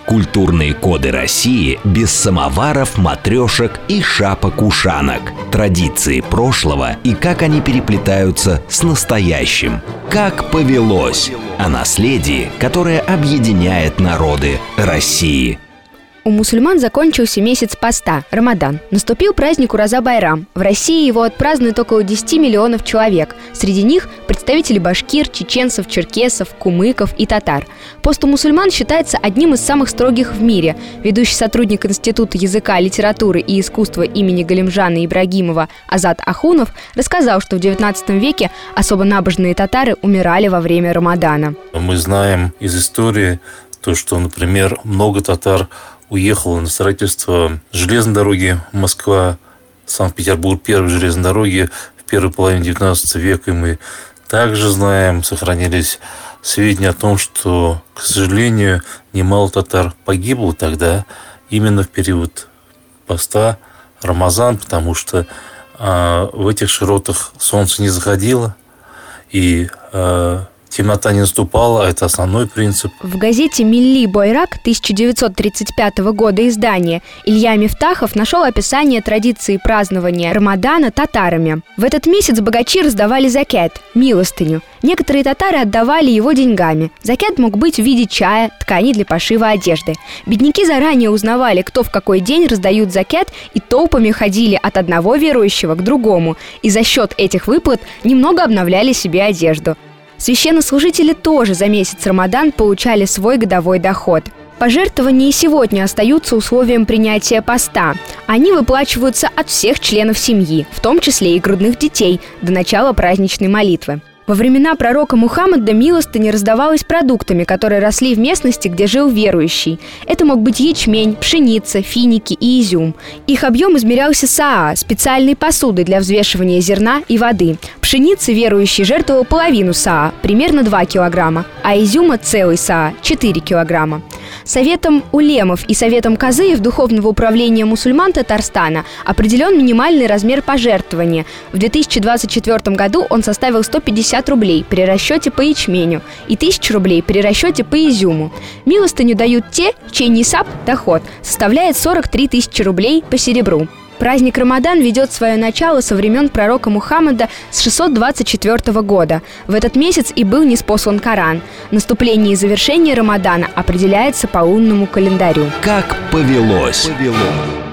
Культурные коды России без самоваров, матрешек и шапок-ушанок. Традиции прошлого и как они переплетаются с настоящим. Как повелось. О наследии, которое объединяет народы России. У мусульман закончился месяц поста – Рамадан. Наступил праздник Ураза-Байрам. В России его отпразднуют около 10 миллионов человек. Среди них представители башкир, чеченцев, черкесов, кумыков и татар. Пост у мусульман считается одним из самых строгих в мире. Ведущий сотрудник Института языка, литературы и искусства имени Галимжана Ибрагимова Азат Ахунов рассказал, что в XIX веке особо набожные татары умирали во время Рамадана. Мы знаем из истории то, что, например, много татар уехала на строительство железной дороги Москва-Санкт-Петербург, первой железной дороги в первой половине XIX века. И мы также знаем, сохранились сведения о том, что, к сожалению, немало татар погибло тогда, именно в период поста Рамазан, потому что в этих широтах солнце не заходило, и темнота не наступала, а это основной принцип. В газете «Милли Бойрак» 1935 года издания Илья Мифтахов нашел описание традиции празднования Рамадана татарами. В этот месяц богачи раздавали закят – милостыню. Некоторые татары отдавали его деньгами. Закят мог быть в виде чая, тканей для пошива одежды. Бедняки заранее узнавали, кто в какой день раздают закят, и толпами ходили от одного верующего к другому. И за счет этих выплат немного обновляли себе одежду. Священнослужители тоже за месяц Рамадан получали свой годовой доход. Пожертвования и сегодня остаются условием принятия поста. Они выплачиваются от всех членов семьи, в том числе и грудных детей, до начала праздничной молитвы. Во времена пророка Мухаммада милостыня раздавалась продуктами, которые росли в местности, где жил верующий. Это мог быть ячмень, пшеница, финики и изюм. Их объем измерялся саа – специальной посудой для взвешивания зерна и воды. Пшеницы верующий жертвовал половину саа – примерно 2 килограмма, а изюма – целый саа – 4 килограмма. Советом улемов и Советом казыев Духовного управления мусульман Татарстана определен минимальный размер пожертвования. В 2024 году он составил 150 рублей при расчете по ячменю и 1000 рублей при расчете по изюму. Милостыню дают те, чей нисаб, доход, составляет 43 тысячи рублей по серебру. Праздник Рамадан ведет свое начало со времен пророка Мухаммада с 624 года. В этот месяц и был ниспослан Коран. Наступление и завершение Рамадана определяется по лунному календарю. Как повелось.